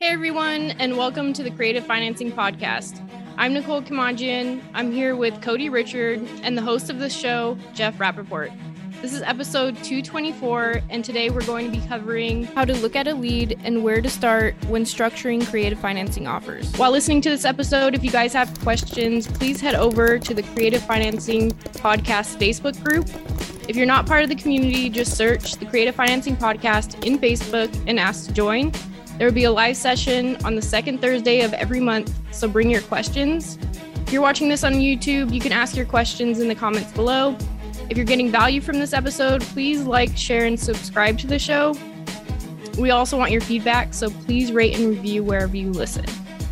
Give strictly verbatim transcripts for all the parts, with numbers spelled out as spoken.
Hey everyone, and welcome to the Creative Financing Podcast. I'm Nicole Kamajian. I'm here with Cody Richard and the host of the show, Jeff Rappaport. This is episode two twenty-four, and today we're going to be covering how to look at a lead and where to start when structuring creative financing offers. While listening to this episode, if you guys have questions, please head over to the Creative Financing Podcast Facebook group. If you're not part of the community, just search the Creative Financing Podcast in Facebook and ask to join. There will be a live session on the second Thursday of every month, so bring your questions. If you're watching this on YouTube, you can ask your questions in the comments below. If you're getting value from this episode, please like, share, and subscribe to the show. We also want your feedback, so please rate and review wherever you listen.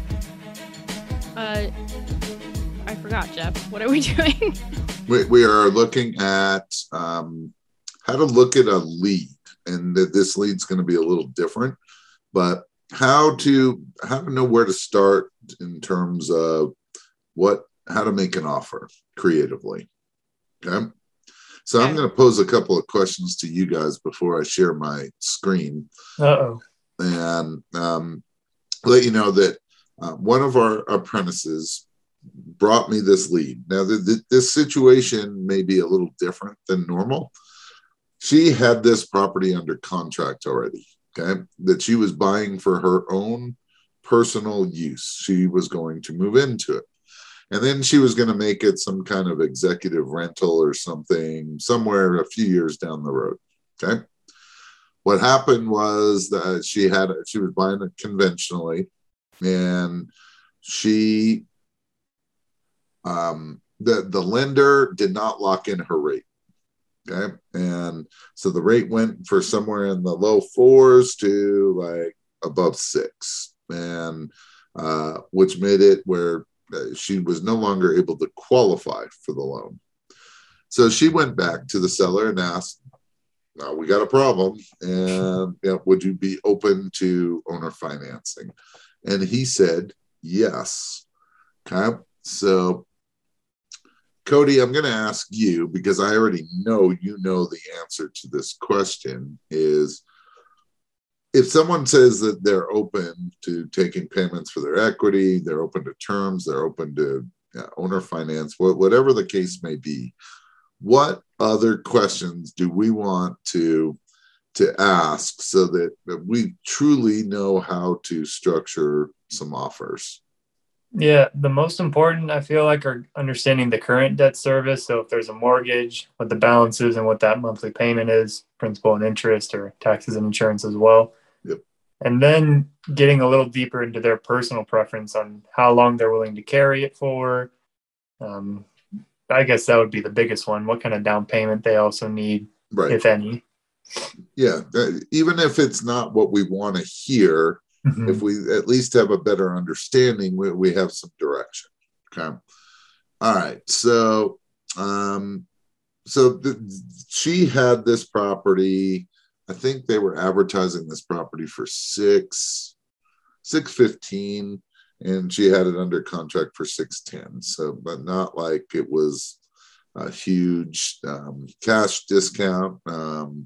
Uh, I forgot, Jeff. What are we doing? we, we are looking at um, how to look at a lead, and that this lead's going to be a little different. But how to how to know where to start in terms of what how to make an offer creatively. Okay. So okay. I'm going to pose a couple of questions to you guys before I share my screen. Uh-oh. And um, let you know that uh, one of our apprentices brought me this lead. Now, the, the, this situation may be a little different than normal. She had this property under contract already. Okay, that she was buying for her own personal use. She was going to move into it. And then she was going to make it some kind of executive rental or something somewhere a few years down the road. Okay. What happened was that she had, she was buying it conventionally, and she, um, the, the lender did not lock in her rate. Okay. And so the rate went for somewhere in the low fours to like above six, and uh, which made it where she was no longer able to qualify for the loan. So she went back to the seller and asked, "Now we got a problem, and you know, would you be open to owner financing?" And he said, yes. Okay. So Cody, I'm going to ask you, because I already know you know the answer to this question, is if someone says that they're open to taking payments for their equity, they're open to terms, they're open to uh, owner finance, whatever the case may be, what other questions do we want to, to ask so that, that we truly know how to structure some offers? Yeah, the most important, I feel like, are understanding the current debt service. So if there's a mortgage, what the balance is and what that monthly payment is, principal and interest, or taxes and insurance as well. Yep. And then getting a little deeper into their personal preference on how long they're willing to carry it for. Um, I guess that would be the biggest one. What kind of down payment they also need, right, if any. Yeah, even if it's not what we want to hear, mm-hmm. if we at least have a better understanding, we, we have some direction. Okay. All right. So, um, so the, she had this property. I think they were advertising this property for six, six fifteen, and she had it under contract for six ten. So, but not like it was a huge um, cash discount. Um,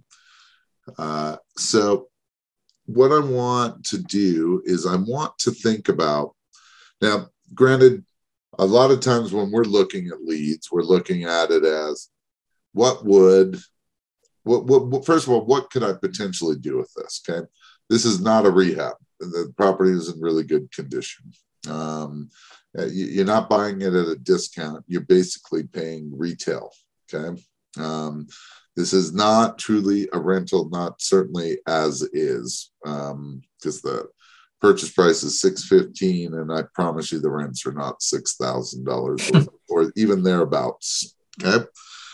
uh, so. What I want to do is I want to think about, now, granted, a lot of times when we're looking at leads, we're looking at it as what would, what, what, what first of all, what could I potentially do with this? Okay. This is not a rehab. The property is in really good condition. Um, you, you're not buying it at a discount. You're basically paying retail. Okay. Um, This is not truly a rental, not certainly as is, because um, the purchase price is six fifteen, and I promise you the rents are not six thousand dollars or, or even thereabouts. Okay,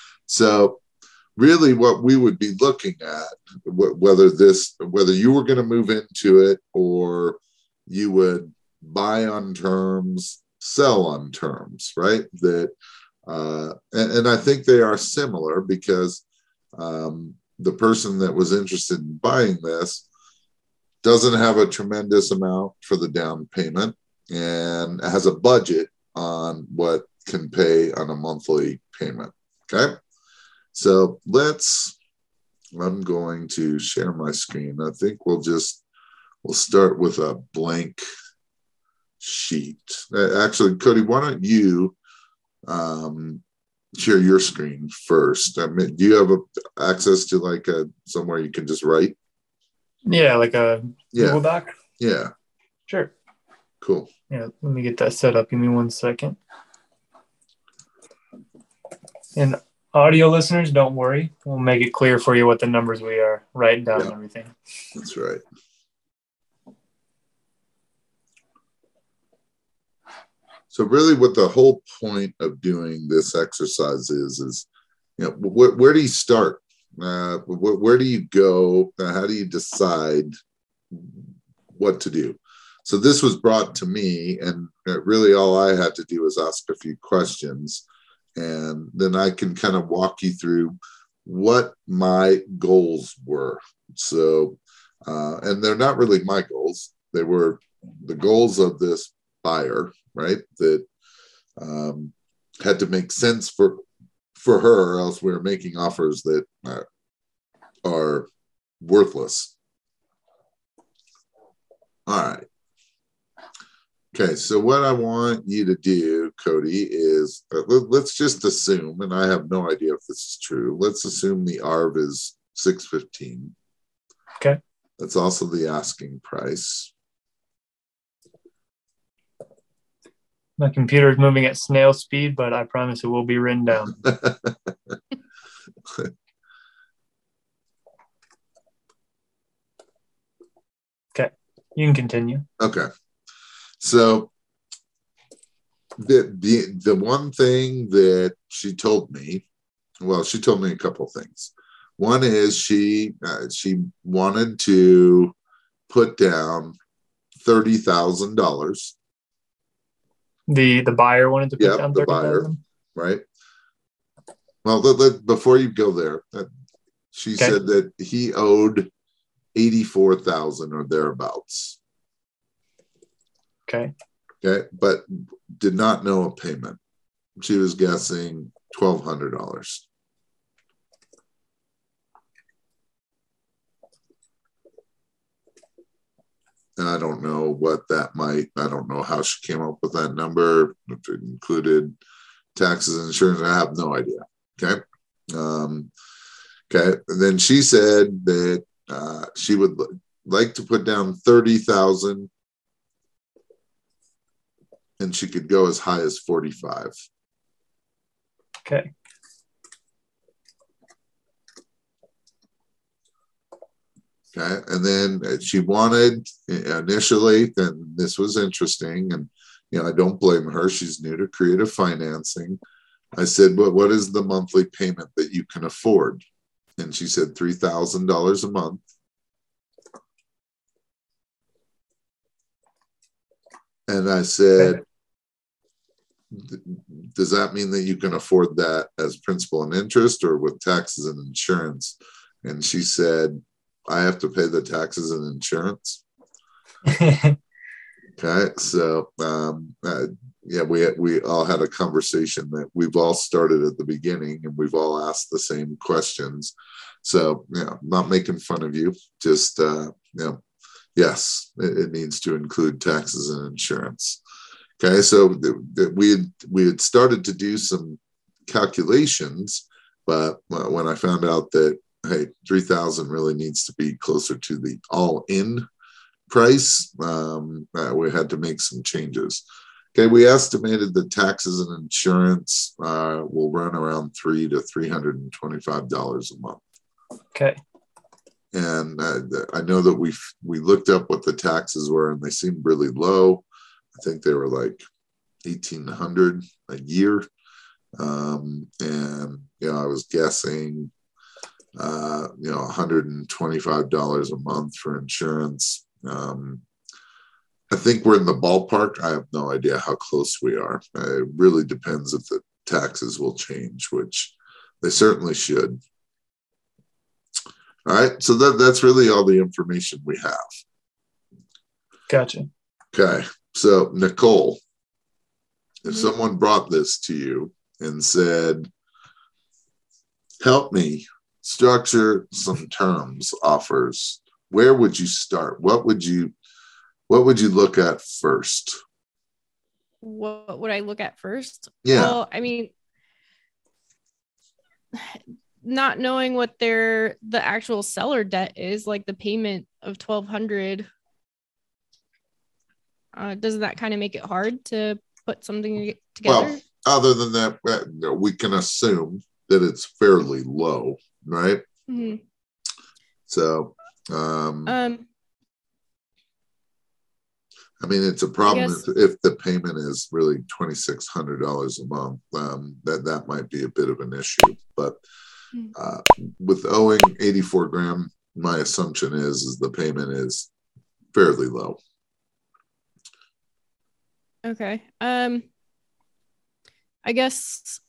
so really, what we would be looking at, wh- whether this, whether you were going to move into it or you would buy on terms, sell on terms, right? That, uh, and, and I think they are similar because. Um, the person that was interested in buying this doesn't have a tremendous amount for the down payment and has a budget on what can pay on a monthly payment. Okay. So let's, I'm going to share my screen. I think we'll just we'll start with a blank sheet. Actually, Cody, why don't you um, share your screen first? I mean, do you have a, access to like a somewhere you can just write? Yeah, like a yeah. Google Doc? Yeah. Sure. Cool. Yeah, let me get that set up. Give me one second. And audio listeners, don't worry. We'll make it clear for you what the numbers we are writing down yeah. and everything. That's right. So really what the whole point of doing this exercise is, is, you know, wh- where do you start? Uh, wh- where do you go? Uh, how do you decide what to do? So this was brought to me, and really all I had to do was ask a few questions, and then I can kind of walk you through what my goals were. So, uh, and they're not really my goals. They were the goals of this buyer, right? That um, had to make sense for for her, or else we were making offers that uh, are worthless. All right. Okay, so what I want you to do, Cody, is uh, let, let's just assume, and I have no idea if this is true. Let's assume the A R V is six fifteen. Okay. That's also the asking price. My computer is moving at snail speed, but I promise it will be written down. Okay, you can continue. Okay. So the, the the one thing that she told me, well, she told me a couple of things. One is she uh, she wanted to put down thirty thousand dollars. The the buyer wanted to put yep, down the thirty buyer, thousand. right? Well, let, let, before you go there, uh, she okay. said that he owed eighty-four thousand or thereabouts. Okay. Okay, but did not know a payment. She was guessing twelve hundred dollars. And I don't know what that might, I don't know how she came up with that number, if it included taxes and insurance. I have no idea. Okay. Um, okay. And then she said that uh, she would like to put down thirty thousand and she could go as high as forty-five. Okay. Okay. And then she wanted initially, then this was interesting. And, you know, I don't blame her. She's new to creative financing. I said, but what is the monthly payment that you can afford? And she said three thousand dollars a month. And I said, okay. Does that mean that you can afford that as principal and interest or with taxes and insurance? And she said, I have to pay the taxes and insurance. Okay, so um, uh, yeah, we we all had a conversation that we've all started at the beginning, and we've all asked the same questions. So yeah, not making fun of you, just uh, you know, yes, it, it needs to include taxes and insurance. Okay, so th- th- we had we had started to do some calculations, but when I found out that hey, three thousand really needs to be closer to the all-in price, um, uh, we had to make some changes. Okay, we estimated the taxes and insurance uh, will run around three to three hundred and twenty-five dollars a month. Okay. And uh, I know that we we looked up what the taxes were, and they seemed really low. I think they were like eighteen hundred a year, um, and you know I was guessing, uh, you know, one hundred twenty-five dollars a month for insurance. Um, I think we're in the ballpark. I have no idea how close we are. Uh, it really depends if the taxes will change, which they certainly should. All right, so that, that's really all the information we have. Gotcha. Okay, so Nicole, if mm-hmm. someone brought this to you and said, help me structure some terms offers where would you start? What would you what would you look at first? What would I look at first? Yeah. Well, I mean, not knowing what their the actual seller debt is, like the payment of twelve hundred, uh, doesn't that kind of make it hard to put something together? Well, other than that, we can assume that it's fairly low, right? Mm-hmm. So, um, um, I mean, it's a problem guess, if, if the payment is really twenty-six hundred dollars a month. Um, that that might be a bit of an issue. But uh, with owing eighty-four grand, my assumption is is the payment is fairly low. Okay. Um, I guess.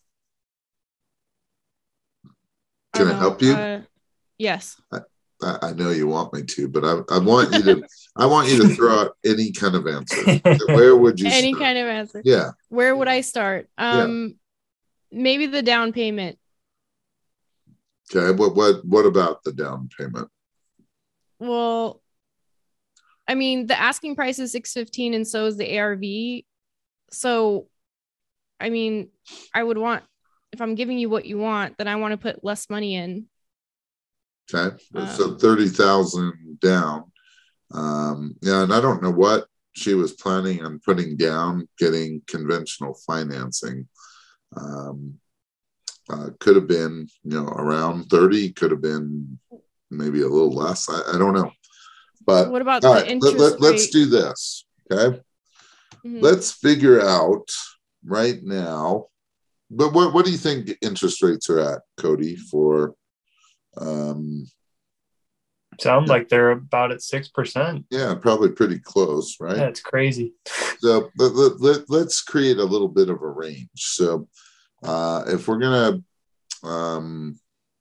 Can I, I help you? Uh, yes. I, I know you want me to, but I, I want you to. I want you to throw out any kind of answer. Where would you? Any start? kind of answer. Yeah. Where would I start? Um, yeah. Maybe the down payment. Okay. What what what about the down payment? Well, I mean, the asking price is six fifteen, and so is the A R V. So, I mean, I would want, if I'm giving you what you want, then I want to put less money in. Okay, um, so thirty thousand down. Um, yeah, and I don't know what she was planning on putting down, getting conventional financing. Um, uh, could have been, you know, around thirty. Could have been maybe a little less. I, I don't know. But what about all the right, interest let, let, rate? let's do this. Okay, mm-hmm. Let's figure out right now. But what what do you think interest rates are at, Cody, for? Um, Sound like they're about at six percent. Yeah, probably pretty close, right? Yeah, it's crazy. So let, let, let, let's create a little bit of a range. So uh, if we're going to um,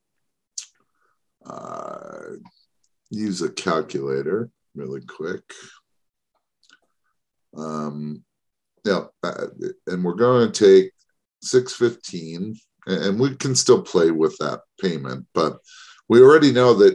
uh, use a calculator really quick. Um, yeah, uh, and we're going to take six fifteen, and we can still play with that payment, but we already know that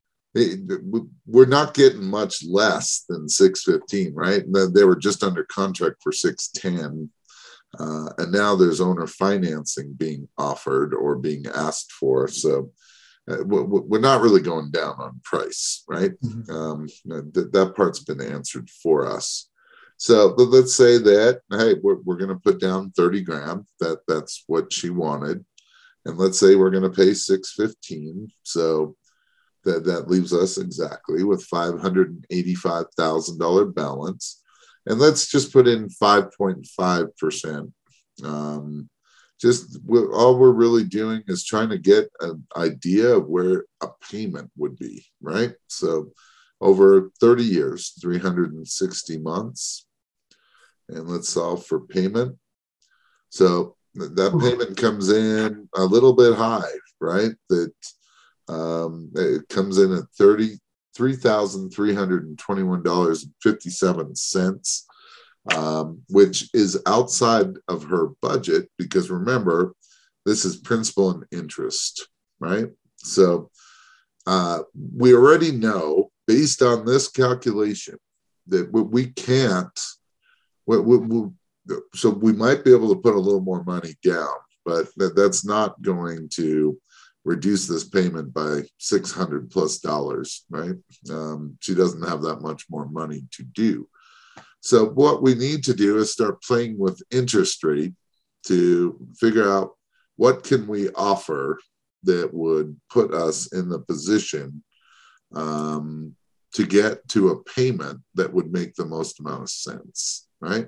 we're not getting much less than six fifteen, right? They were just under contract for six ten, uh, and now there's owner financing being offered or being asked for. So uh, we're not really going down on price, right? Mm-hmm. Um, that, that part's been answered for us. So let's say that, hey, we're, we're going to put down thirty grand. That that's what she wanted, and let's say we're going to pay six fifteen. So That, that leaves us exactly with five hundred eighty-five thousand dollars balance. And let's just put in five point five percent. Um, just we're, all we're really doing is trying to get an idea of where a payment would be, right? So over thirty years, three hundred sixty months. And let's solve for payment. So that payment comes in a little bit high, right? That Um, it comes in at thirty-three thousand three hundred twenty-one dollars and fifty-seven cents, um, which is outside of her budget because remember, this is principal and interest, right? So uh, we already know based on this calculation that we, we can't, we, we, we, so we might be able to put a little more money down, but that, that's not going to reduce this payment by six hundred plus dollars, right? Um, she doesn't have that much more money to do. So what we need to do is start playing with interest rate to figure out what can we offer that would put us in the position um, to get to a payment that would make the most amount of sense, right?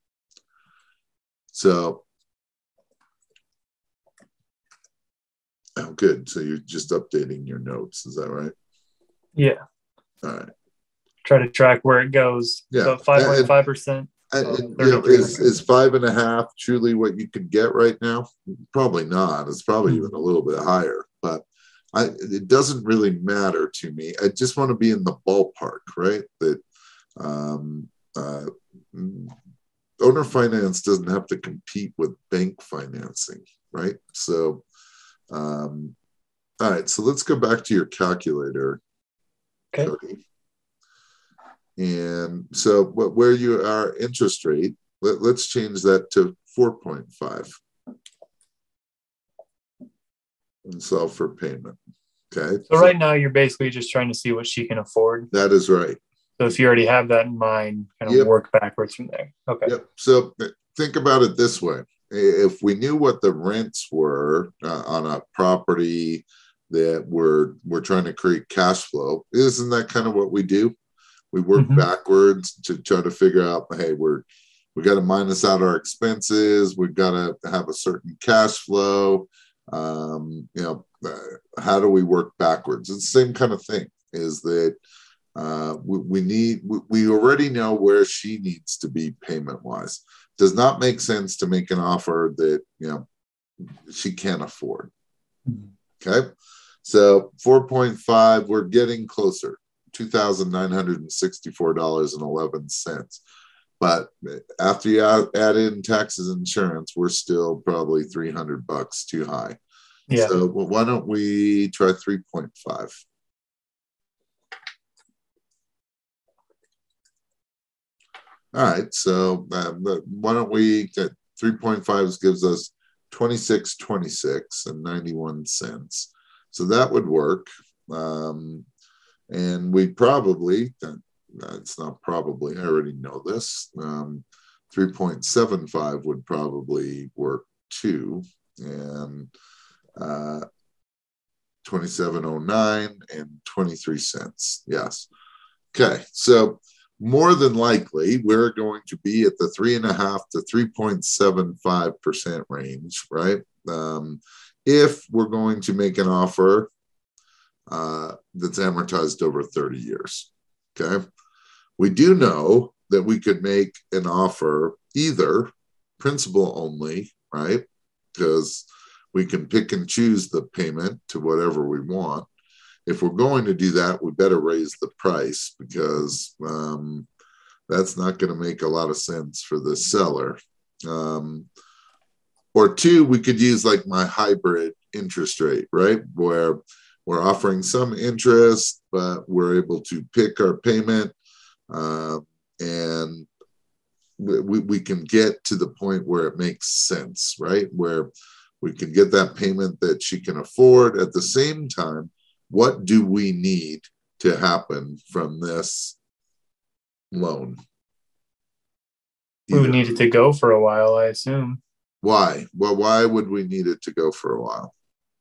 So Oh, good. So you're just updating your notes. Is that right? Yeah. All right. Try to track where it goes. Yeah. So five point five percent. You know, is, is five and a half truly what you can get right now? Probably not. It's probably mm-hmm. even a little bit higher, but I, it doesn't really matter to me. I just want to be in the ballpark, right? That um, uh, owner finance doesn't have to compete with bank financing, right? So, um, all right, so let's go back to your calculator. Okay. Cody. And so what, where you are interest rate, let, let's change that to four point five and solve for payment. Okay. So, so right now you're basically just trying to see what she can afford. That is right. So if you already have that in mind, kind of yep. work backwards from there. Okay. Yep. So think about it this way. If we knew what the rents were uh, on a property that we're, we're trying to create cash flow, isn't that kind of what we do? We work mm-hmm. backwards to try to figure out, hey, we're, we got to minus out our expenses. We've got to have a certain cash flow. Um, you know, uh, how do we work backwards? It's the same kind of thing, is that uh, we, we need, we, we already know where she needs to be payment wise. Does not make sense to make an offer that, you know, she can't afford. Mm-hmm. Okay. So four point five, we're getting closer. two thousand nine hundred sixty-four dollars and eleven cents. But after you add in taxes and insurance, we're still probably three hundred bucks too high. Yeah. So well, why don't we try three point five? All right. So uh, why don't we get three point five gives us twenty-six twenty-six and ninety-one cents. So that would work. Um, And we probably, it's not probably, I already know this, um, three point seven five would probably work too. And uh, twenty-seven oh nine and twenty-three cents. Yes. Okay. So more than likely, we're going to be at the three and a half to three point seven five percent range, right? Um, if we're going to make an offer Uh, that's amortized over thirty years. Okay. We do know that we could make an offer either principal only, right? Because we can pick and choose the payment to whatever we want. If we're going to do that, we better raise the price, because um, that's not going to make a lot of sense for the seller. Um, or two, we could use like my hybrid interest rate, right? Where we're offering some interest, but we're able to pick our payment, uh, and we, we can get to the point where it makes sense, right? Where we can get that payment that she can afford. At the same time, what do we need to happen from this loan? We would need it to go for a while, I assume. Why? Well, why would we need it to go for a while?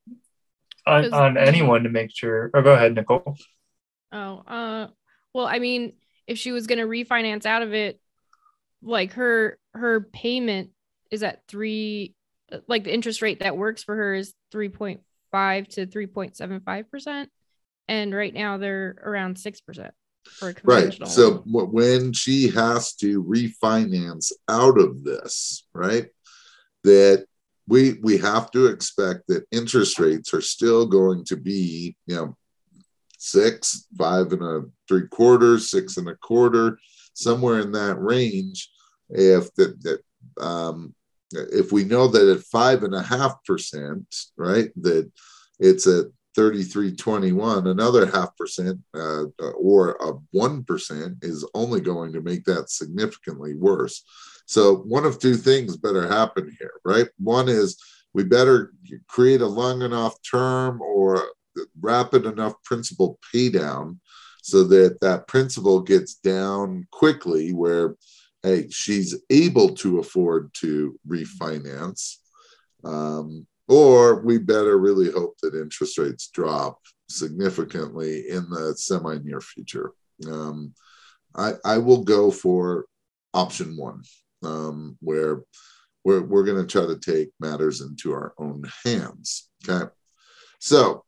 On, on anyone to make sure. Or go ahead, Nicole. Oh, uh, well, I mean, if she was going to refinance out of it, like her her payment is at three, like the interest rate that works for her is three point five to three point seven five percent, and right now they're around six percent for a conventional. Right. So when she has to refinance out of this, right, that we we have to expect that interest rates are still going to be, you know, six, five and a three quarters, six and a quarter, somewhere in that range. If that, that um, if we know that at five and a half percent, right, that it's at thirty-three twenty-one, another half percent uh, or a one percent is only going to make that significantly worse. So one of two things better happen here, right? One is we better create a long enough term or rapid enough principal pay down so that that principal gets down quickly where, hey, she's able to afford to refinance. Um, or we better really hope that interest rates drop significantly in the semi-near future. Um, I, I will go for option one. Um, where we're, we're going to try to take matters into our own hands. Okay. So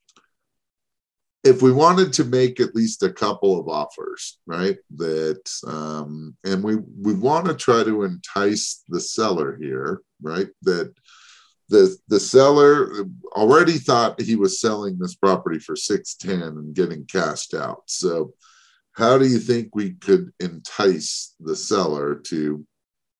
if we wanted to make at least a couple of offers, right, that, um, and we, we want to try to entice the seller here, right, that the, the seller already thought he was selling this property for six ten and getting cashed out. So how do you think we could entice the seller to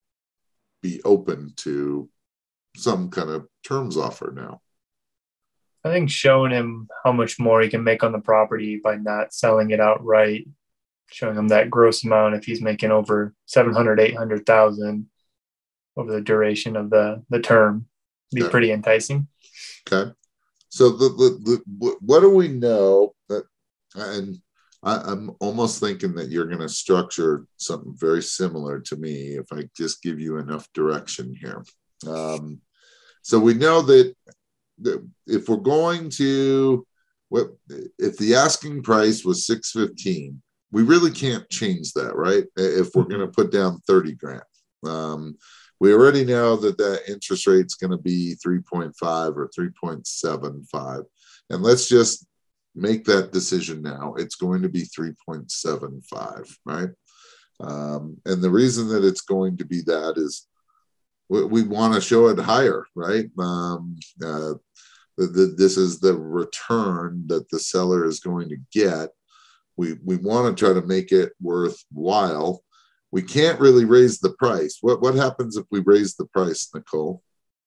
be open to some kind of terms offer now? I think showing him how much more he can make on the property by not selling it outright, showing him that gross amount if he's making over seven hundred, eight hundred thousand over the duration of the, the term, be Okay. pretty enticing. Okay. So the, the, the what do we know that, and I, I'm almost thinking that you're going to structure something very similar to me if I just give you enough direction here. Um, so we know that, that if we're going to, what if the asking price was six fifteen, we really can't change that, right? If we're going to put down thirty grand. Um, we already know that that interest rate is going to be three point five or three point seven five. And let's just make that decision now. It's going to be three point seven five, right? Um, and the reason that it's going to be that is we, we want to show it higher, right? Um, uh, the, the, this is the return that the seller is going to get. We, we want to try to make it worthwhile. We can't really raise the price. What what happens if we raise the price, Nicole?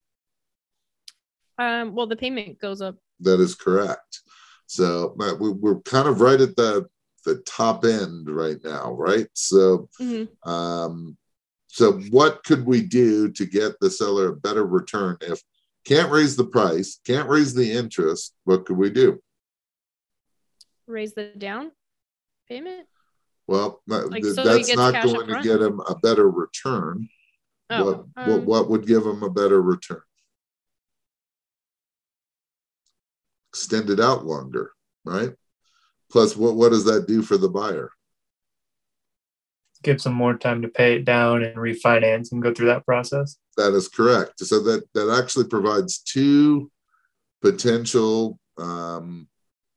Um, well, the payment goes up. That is correct. So we, we're kind of right at the the top end right now, right? So, mm-hmm. um, so what could we do to get the seller a better return? If can't raise the price, can't raise the interest, what could we do? Raise the down payment. Well, like, so that's that not going to get him a better return. Oh, what, um, what, what would give him a better return? Extend it out longer, right? Plus, what, what does that do for the buyer? Gives them more time to pay it down and refinance and go through that process. That is correct. So that, that actually provides two potential um,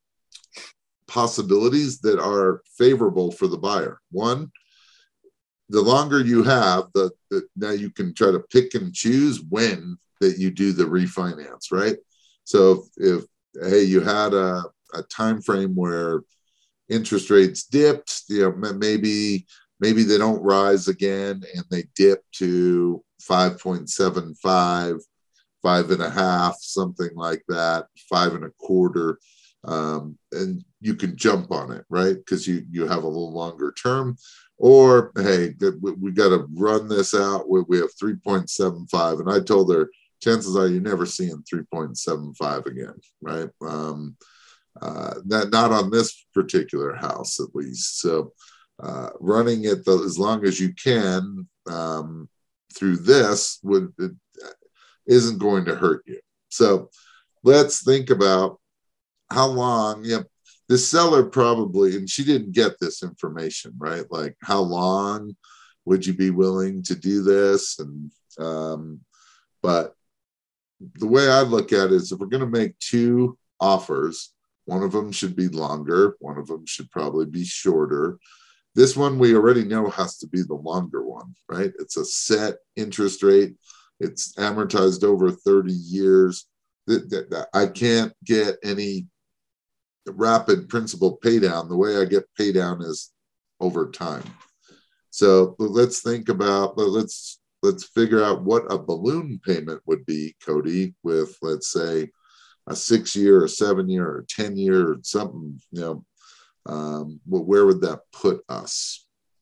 possibilities that are favorable for the buyer. One, the longer you have, the, the now you can try to pick and choose when that you do the refinance, right? So if, if hey, you had a, a time frame where interest rates dipped, you know, maybe maybe they don't rise again and they dip to five point seven five, five and a half, something like that, five and a quarter. Um, and you can jump on it, right? Because you, you have a little longer term. Or, hey, we, we got to run this out. We, we have three point seven five. And I told her, chances are you're never seeing three point seven five again, right? Um, uh, not, not on this particular house, at least. So uh, running it the, as long as you can um, through this would it, isn't going to hurt you. So let's think about how long, you know, the seller probably, and she didn't get this information, right? Like, how long would you be willing to do this? And, um, but the way I look at it is if we're going to make two offers, one of them should be longer, one of them should probably be shorter. This one we already know has to be the longer one, right? It's a set interest rate. It's amortized over thirty years. I can't get any rapid principal pay down. The way I get pay down is over time. So let's think about, let's let's figure out what a balloon payment would be, Cody, with, let's say, a six year, a seven year, or ten year, or something, you know, um, where would that put us?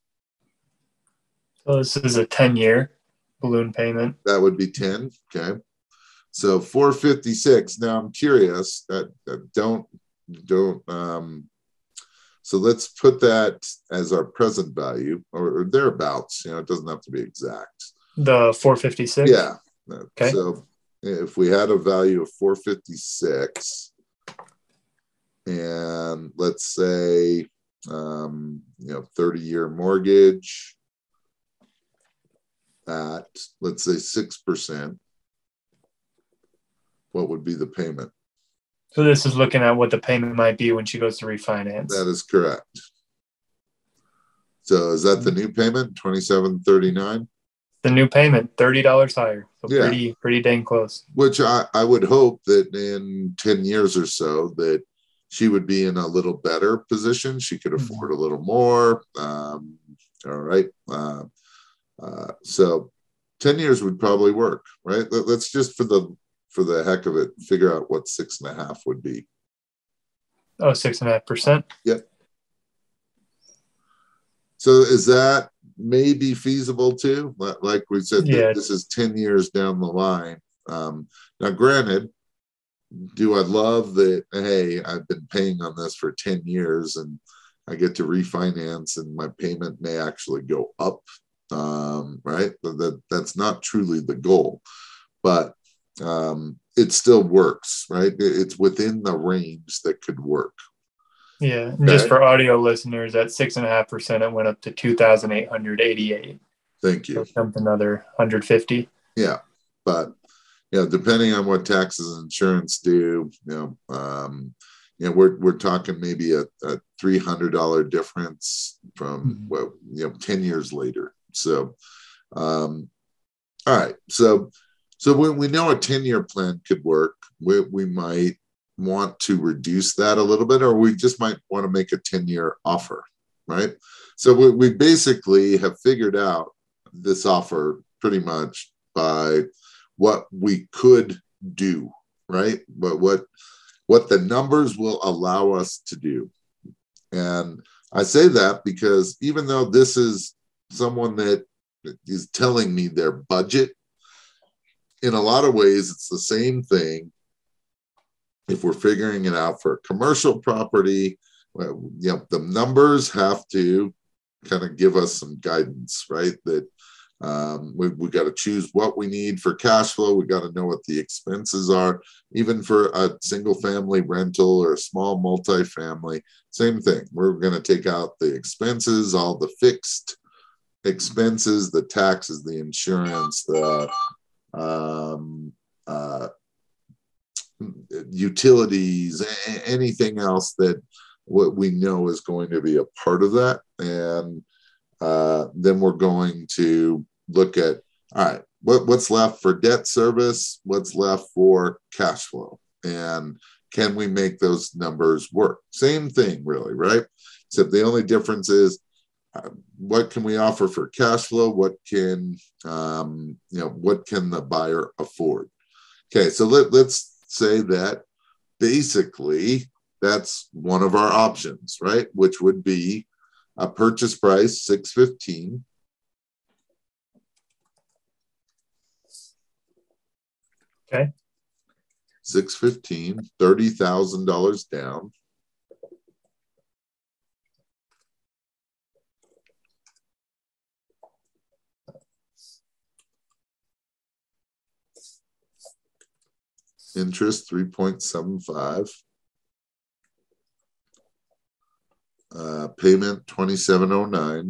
So this is a ten year balloon payment. That would be ten. Okay. So four fifty-six. Now I'm curious that, that don't, don't, um, so let's put that as our present value or, or thereabouts, you know, it doesn't have to be exact. The four fifty-six. Yeah. Okay. So if we had a value of four fifty-six and let's say, um, you know, thirty year mortgage at, let's say six percent, what would be the payment? So this is looking at what the payment might be when she goes to refinance. That is correct. So is that the new payment, twenty-seven thirty-nine? The new payment, thirty dollars higher. So yeah. pretty, pretty dang close. Which I, I would hope that in ten years or so that she would be in a little better position. She could afford mm-hmm. a little more. Um, all right. Uh, uh, so ten years would probably work, right? Let, let's just for the for the heck of it, figure out what six and a half would be. Oh, six and a half percent. Yep. So is that maybe feasible too? Like we said, yeah. This is ten years down the line. Um, now, granted, do I love that? Hey, I've been paying on this for ten years and I get to refinance and my payment may actually go up. Um, right. That, that's not truly the goal, but um, it still works, right? It's within the range that could work. Yeah. And just for audio listeners, at six and a half percent, it went up to two thousand eight hundred eighty-eight. Thank you. So something another one hundred fifty. Yeah. But, you know, depending on what taxes and insurance do, you know, um, you know, we're, we're talking maybe a, a three hundred dollars difference from, mm-hmm. well, you know, ten years later. So, um, all right. So, so when we know a ten year plan could work, we, we might want to reduce that a little bit, or we just might want to make a ten year offer, right? So we, we basically have figured out this offer pretty much by what we could do, right? But what, what the numbers will allow us to do. And I say that because even though this is someone that is telling me their budget, in a lot of ways, it's the same thing. If we're figuring it out for a commercial property, well, you know, the numbers have to kind of give us some guidance, right? That um, we, we got to choose what we need for cash flow. We got to know what the expenses are. Even for a single family rental or a small multifamily, same thing. We're going to take out the expenses, all the fixed expenses, the taxes, the insurance, the um, uh, utilities, anything else that what we know is going to be a part of that. And uh, then we're going to look at, all right, what, what's left for debt service? What's left for cash flow? And can we make those numbers work? Same thing, really, right? Except the only difference is uh, what can we offer for cash flow? What can, um, you know, what can the buyer afford? Okay, so let, let's say that basically that's one of our options, right? Which would be a purchase price six fifteen. Okay. six fifteen, thirty thousand dollars down. Interest three point seven five. Uh, payment twenty-seven oh nine.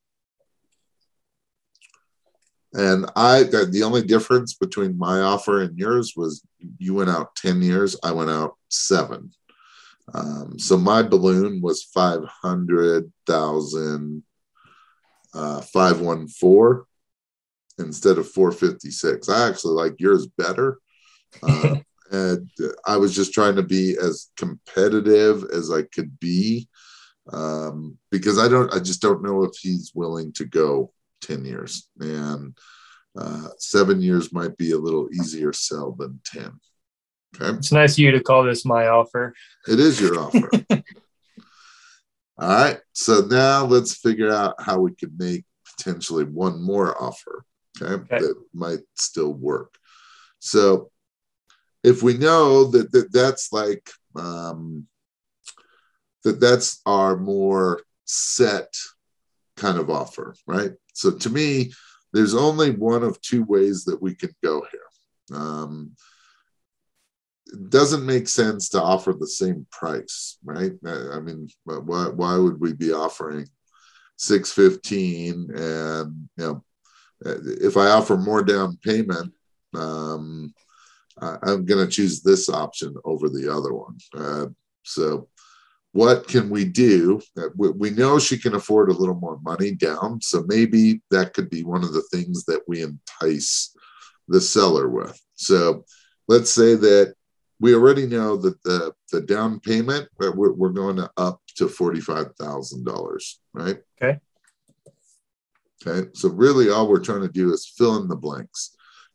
And I, the only difference between my offer and yours was you went out ten years, I went out seven. Um, so my balloon was five hundred thousand, uh, five one four instead of four fifty-six. I actually like yours better. Uh, and I was just trying to be as competitive as I could be. Um, because I don't, I just don't know if he's willing to go ten years, and uh, seven years might be a little easier sell than ten. Okay. It's nice of you to call this my offer. It is your offer. All right. So now let's figure out how we could make potentially one more offer. Okay. Okay. That might still work. So if we know that, that that's like, um, that that's our more set kind of offer, right? So to me, there's only one of two ways that we can go here. Um, it doesn't make sense to offer the same price, right? I mean, why why would we be offering six fifteen and, you know, if I offer more down payment, um, I'm going to choose this option over the other one. Uh, so what can we do? We know she can afford a little more money down. So maybe that could be one of the things that we entice the seller with. So let's say that we already know that the, the down payment, we're, we're going to up to forty-five thousand dollars, right? Okay. Okay. So really all we're trying to do is fill in the blanks.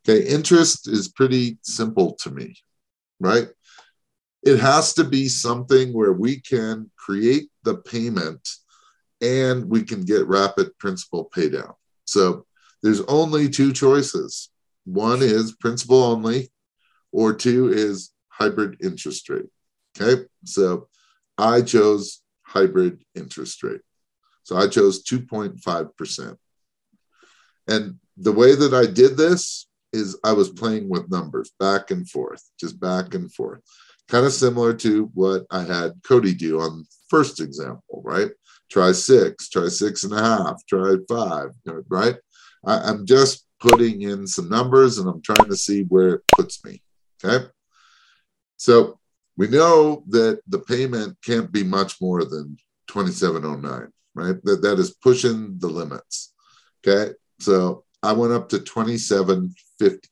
Okay, interest is pretty simple to me, right? It has to be something where we can create the payment and we can get rapid principal pay down. So there's only two choices. One is principal only, or two is hybrid interest rate. Okay, so I chose hybrid interest rate. So I chose two point five percent. And the way that I did this is I was playing with numbers back and forth, just back and forth. Kind of similar to what I had Cody do on the first example, right? Try six, try six and a half, try five, right? I, I'm just putting in some numbers and I'm trying to see where it puts me, okay? So we know that the payment can't be much more than twenty-seven oh nine, right? That, that is pushing the limits, okay? So I went up to twenty-seven fifty,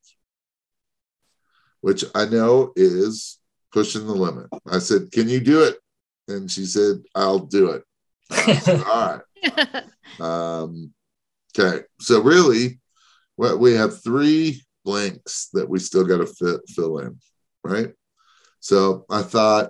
which I know is pushing the limit. I said, can you do it? And she said, I'll do it. I said, all right. Um, okay. So really, what we have three blanks that we still got to fit, fill in, right? So I thought,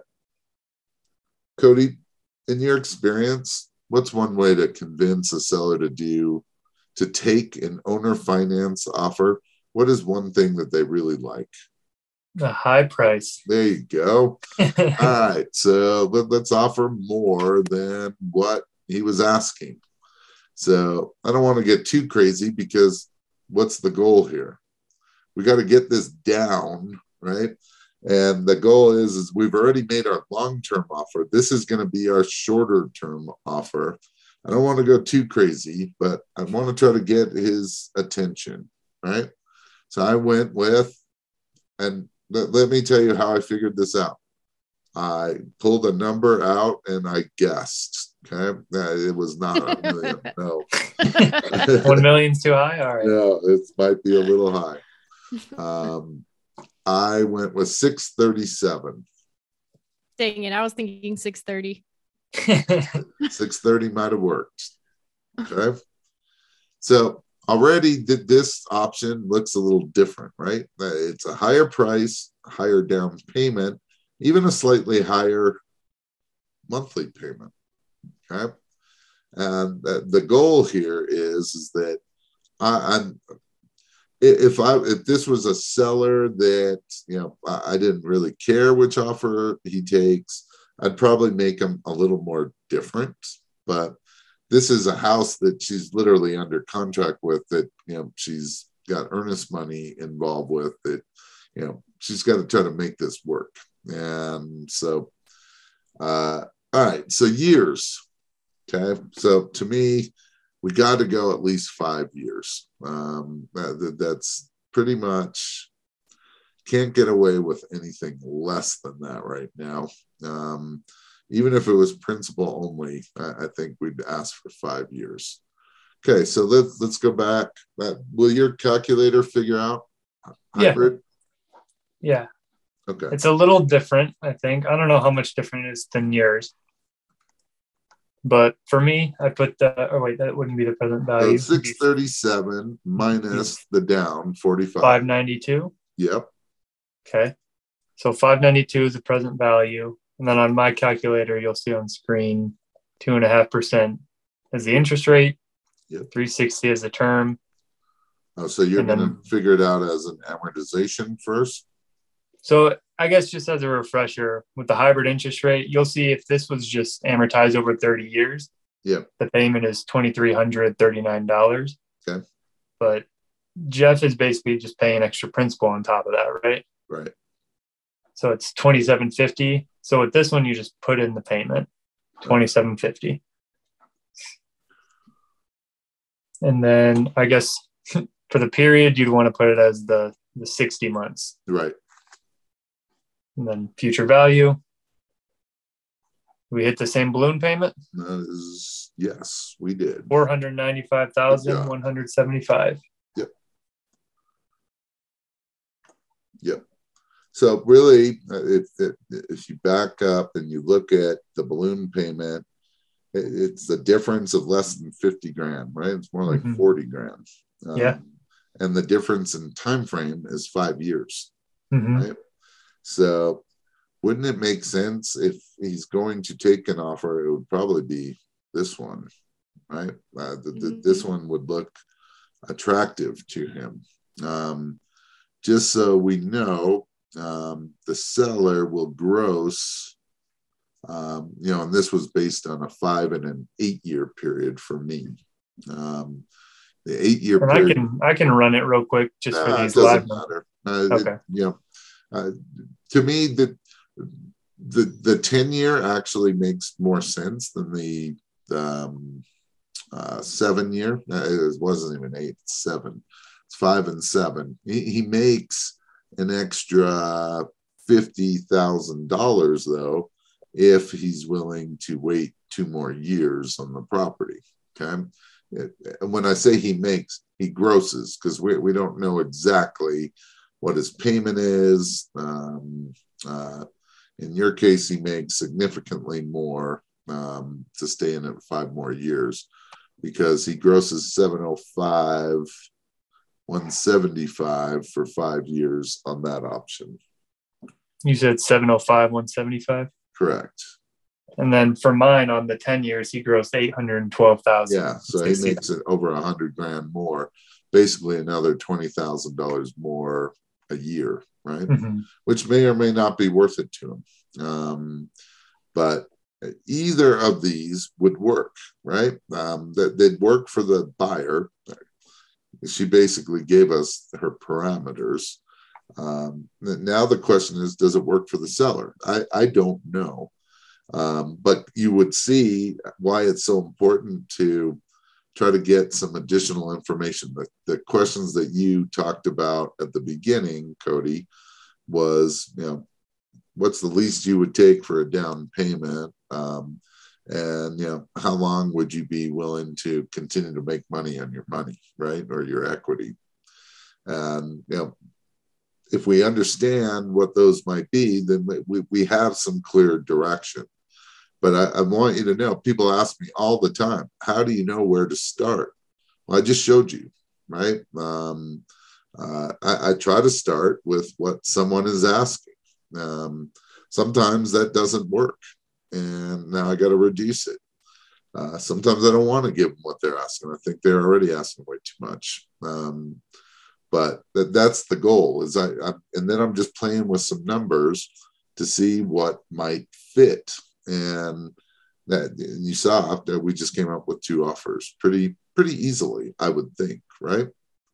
Cody, in your experience, what's one way to convince a seller to do, to take an owner finance offer? What is one thing that they really like? A high price. There you go. All right. So let, let's offer more than what he was asking. So I don't want to get too crazy because what's the goal here? We got to get this down, right? And the goal is, is we've already made our long-term offer. This is going to be our shorter-term offer. I don't want to go too crazy, but I want to try to get his attention, right? So I went with, and let, let me tell you how I figured this out. I pulled a number out and I guessed, okay? It was not a million, no. One million's too high? All right. No, it might be a little high. Um, I went with six thirty-seven. Dang it, I was thinking six thirty. six thirty might have worked. Okay. So already th- this option looks a little different, right? It's a higher price, higher down payment, even a slightly higher monthly payment. Okay. And the, the goal here is, is that I, I'm if I if this was a seller that, you know, I, I didn't really care which offer he takes, I'd probably make him a little more different. But this is a house that she's literally under contract with, that, you know, she's got earnest money involved with, that, you know, she's got to try to make this work. And so, uh, all right, so years. Okay, so to me, we got to go at least five years. Um, that, that's pretty much, can't get away with anything less than that right now. Um, even if it was principal only, I, I think we'd ask for five years. Okay, so let's let's go back. Uh, will your calculator figure out hybrid? Yeah. Yeah. Okay. It's a little different, I think. I don't know how much different it is than yours. But for me, I put the, oh wait, that wouldn't be the present value. So six thirty-seven minus the down forty-five. five ninety-two. Yep. Okay. So five ninety-two is the present value. And then on my calculator, you'll see on screen two and a half percent as the interest rate. Yep. three sixty as the term. Oh, so you're then, going to figure it out as an amortization first? So I guess just as a refresher, with the hybrid interest rate, you'll see if this was just amortized over thirty years, yep, the payment is two thousand three hundred thirty-nine dollars. Okay. But Jeff is basically just paying extra principal on top of that, right? Right. So it's twenty-seven fifty. So with this one, you just put in the payment, twenty-seven fifty. And then I guess for the period, you'd want to put it as the, the sixty months. Right. And then future value. We hit the same balloon payment? That is, yes, we did. four hundred ninety-five thousand one hundred seventy-five. Yep. Yep. So really, if, if, if you back up and you look at the balloon payment, it, it's the difference of less than fifty grand, right? It's more like mm-hmm. forty grand. Um, yeah. and the difference in time frame is five years, Mm-hmm. right? So wouldn't it make sense if he's going to take an offer, it would probably be this one, right? Uh, the, the, this one would look attractive to him. Um, just so we know, um, the seller will gross, um, you know, and this was based on a five and an eight year period for me. Um, the eight year and period. I can I can run it real quick just uh, for these it doesn't live. matter. Uh, okay. It, you know, uh, to me, the the the ten year actually makes more sense than the um, uh, seven year. Uh, It wasn't even eight, it's seven. It's five and seven. He, he makes an extra fifty thousand dollars though if he's willing to wait two more years on the property. Okay, and when I say he makes, he grosses, because we we don't know exactly what his payment is. Um, uh, in your case, he makes significantly more um, to stay in it five more years, because he grosses seven oh five, one seventy-five for five years on that option. You said seven oh five, one seventy-five? Correct. And then for mine on the ten years, he grossed eight hundred twelve thousand. Yeah, so he makes it over a hundred grand more, basically another twenty thousand dollars more a year, right? Mm-hmm. Which may or may not be worth it to him. Um, but either of these would work, right? Um, that they'd work for the buyer. She basically gave us her parameters. Um, now the question is, does it work for the seller? I, I don't know. Um, but you would see why it's so important to try to get some additional information. The, the questions that you talked about at the beginning, Cody, was, you know, what's the least you would take for a down payment? Um, and, you know, how long would you be willing to continue to make money on your money, right? Or your equity? And, you know, if we understand what those might be, then we, we have some clear direction. But I, I want you to know, people ask me all the time, how do you know where to start? Well, I just showed you, right? Um, uh, I, I try to start with what someone is asking. Um, sometimes that doesn't work, and now I got to reduce it. Uh, sometimes I don't want to give them what they're asking. I think they're already asking way too much. Um, but that, that's the goal. Is I, I and then I'm just playing with some numbers to see what might fit. And that, and you saw that we just came up with two offers pretty pretty easily, I would think, right?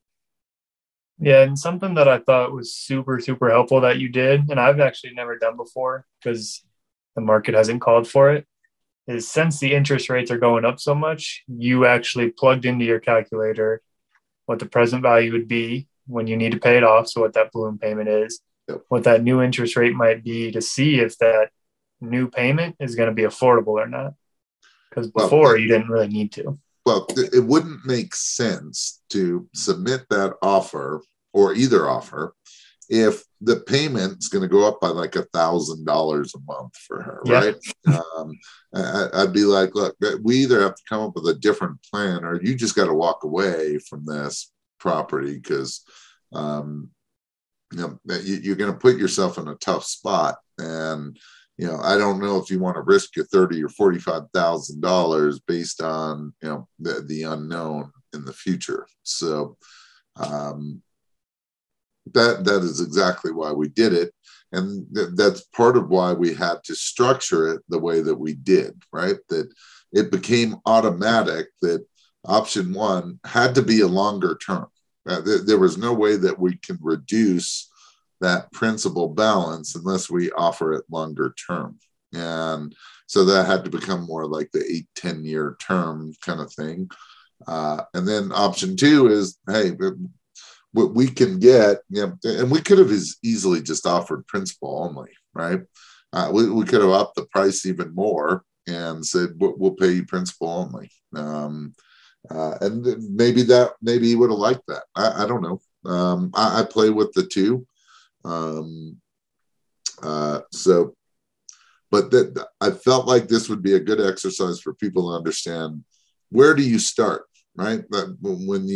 Yeah, and something that I thought was super, super helpful that you did, and I've actually never done before because the market hasn't called for it, is since the interest rates are going up so much, you actually plugged into your calculator what the present value would be when you need to pay it off, so what that balloon payment is, yep. what that new interest rate might be, to see if that new payment is going to be affordable or not. Because before, well, you didn't really need to. Well, it wouldn't make sense to submit that offer or either offer if the payment's going to go up by like a thousand dollars a month for her, yeah. right? um, I, I'd be like, look, we either have to come up with a different plan, or you just got to walk away from this property, because um, you know, you're going to put yourself in a tough spot. And you know, I don't know if you want to risk your thirty or forty-five thousand dollars based on, you know, the, the unknown in the future. So um, that that is exactly why we did it, and th- that's part of why we had to structure it the way that we did. Right, that it became automatic that option one had to be a longer term. Uh, th- there was no way that we can reduce that principal balance unless we offer it longer term. And so that had to become more like the eight, ten year term kind of thing. Uh, and then option two is, hey, what we can get, you know, and we could have as easily just offered principal only, right? Uh, we, we could have upped the price even more and said, we'll pay you principal only. Um, uh, and maybe that, maybe he would have liked that. I, I don't know. Um, I, I play with the two. Um, uh, so, but that I felt like this would be a good exercise for people to understand, where do you start, right? That when you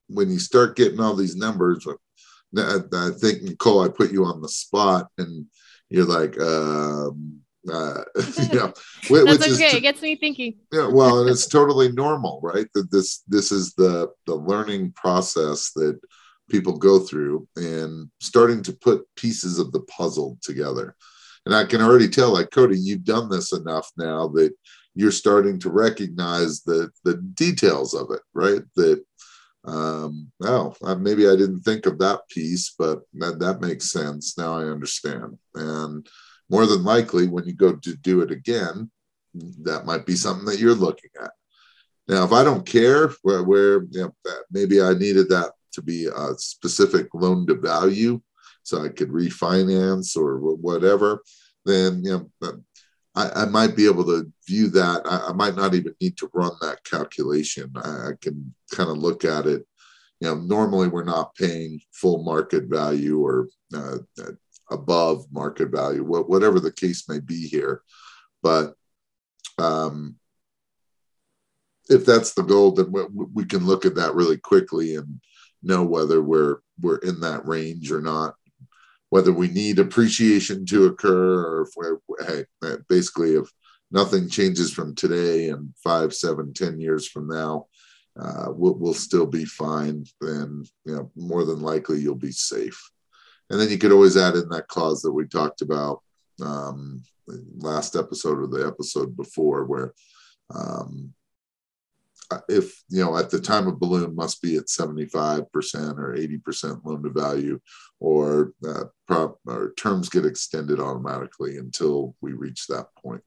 when you start getting all these numbers, I, I think, Nicole, I put you on the spot, and you're like, um, uh, yeah, which that's okay. Is, it gets me thinking. Yeah, well, and it's totally normal, right? That this this is the the learning process that people go through, and starting to put pieces of the puzzle together. And I can already tell, like, Cody, you've done this enough now that you're starting to recognize the the details of it, right? That um, oh, maybe I didn't think of that piece, but that that makes sense. Now I understand. And more than likely, when you go to do it again, that might be something that you're looking at. Now, if I don't care where, where you know, maybe I needed that to be a specific loan to value, so I could refinance or whatever, then you know, I, I might be able to view that. I, I might not even need to run that calculation. I, I can kind of look at it. You know, normally we're not paying full market value or uh, above market value, whatever the case may be here. But um, if that's the goal, then we, we can look at that really quickly and know whether we're we're in that range or not, whether we need appreciation to occur, or if we're, hey, basically if nothing changes from today and five, seven, ten years from now, uh, we'll, we'll still be fine. Then, you know, more than likely you'll be safe. And then you could always add in that clause that we talked about um, last episode or the episode before, where um, if, you know, at the time of balloon must be at seventy-five percent or eighty percent loan to value, or, uh, prop, or terms get extended automatically until we reach that point.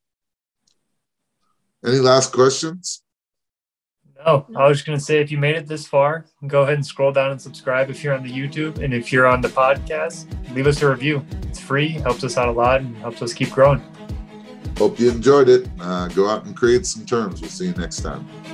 Any last questions? No, I was just going to say, if you made it this far, go ahead and scroll down and subscribe if you're on the YouTube. And if you're on the podcast, leave us a review. It's free, helps us out a lot, and helps us keep growing. Hope you enjoyed it. Uh, go out and create some terms. We'll see you next time.